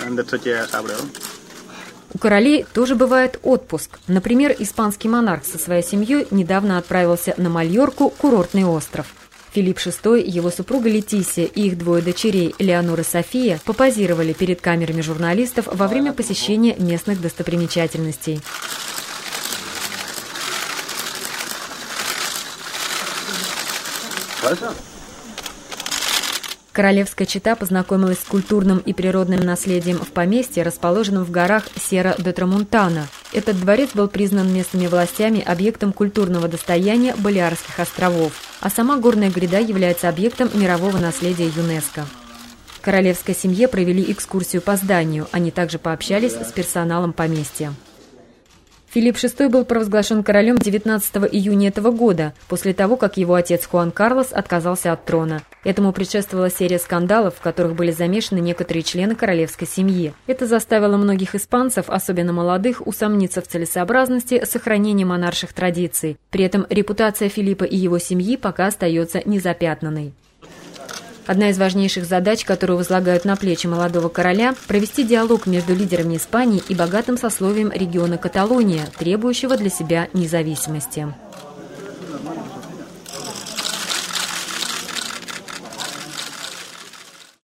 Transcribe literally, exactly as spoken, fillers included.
У королей тоже бывает отпуск. Например, испанский монарх со своей семьей недавно отправился на Мальорку, курортный остров. Филипп шестой, его супруга Летисия и их двое дочерей, Леонор и София, попозировали перед камерами журналистов во время посещения местных достопримечательностей. Королевская чета познакомилась с культурным и природным наследием в поместье, расположенном в горах Сьерра-де-Трамонтана. Этот дворец был признан местными властями объектом культурного достояния Балеарских островов, а сама горная гряда является объектом мирового наследия ЮНЕСКО. Королевской семье провели экскурсию по зданию, они также пообщались с персоналом поместья. Филипп шестой был провозглашен королем девятнадцатого июня этого года, после того, как его отец Хуан Карлос отказался от трона. Этому предшествовала серия скандалов, в которых были замешаны некоторые члены королевской семьи. Это заставило многих испанцев, особенно молодых, усомниться в целесообразности сохранения монарших традиций. При этом репутация Филиппа и его семьи пока остается незапятнанной. Одна из важнейших задач, которую возлагают на плечи молодого короля – провести диалог между лидерами Испании и богатым сословием региона Каталония, требующего для себя независимости.